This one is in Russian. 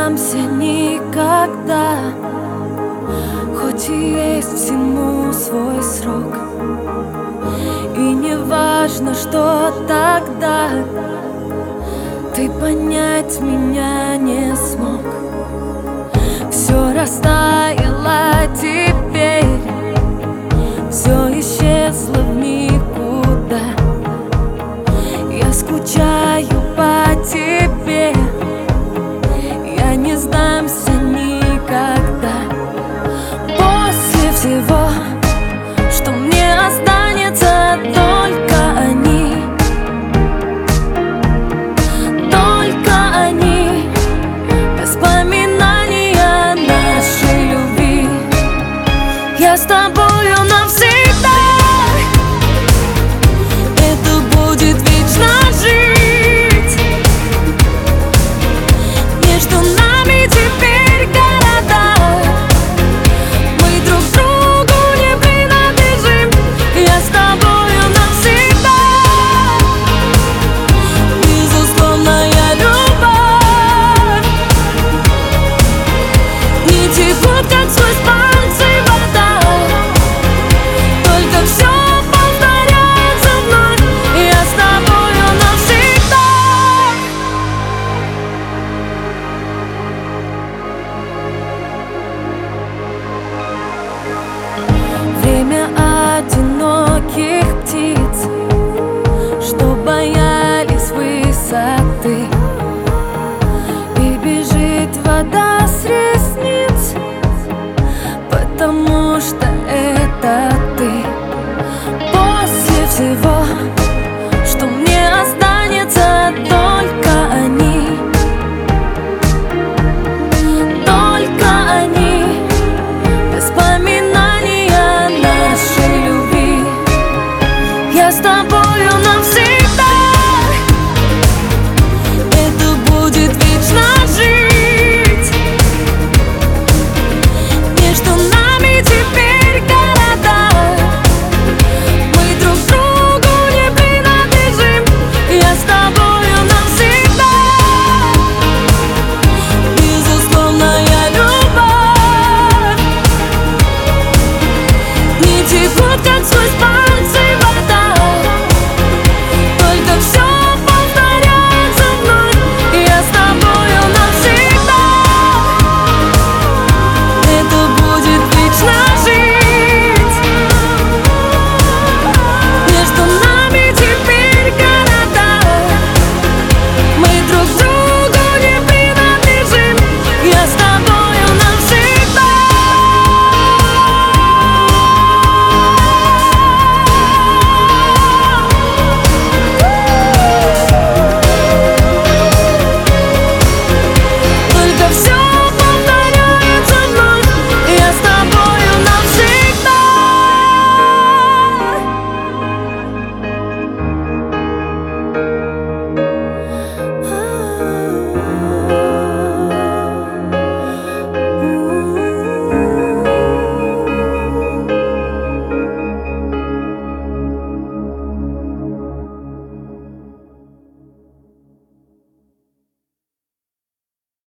сдамся никогда, хоть и есть всему свой срок. И не важно, что тогда ты понять меня не смог. Все растаяло теперь, все исчезло в никуда. Я скучаю по тебе, я не сдамся никогда. После всего, что мне останется, только они, воспоминания нашей любви. Я с тобою навсегда, это будет вечно жить. Между нами теперь города, мы друг другу не принадлежим. Я с тобою навсегда, безусловная любовь. Не текут, как сквозь пальцы вода, только все повторяется вновь. Я с тобою навсегда. Время одиноких птиц, что боялись высоты, и бежит вода с ресниц, потому что это ты. После всего, что мне останется, только они, воспоминания нашей любви. Я с тобою навсегда, это будет вечно жить. Между нами теперь города, мы друг другу не принадлежим. Я с тобою навсегда, безусловная любовь. Не текут, как сквозь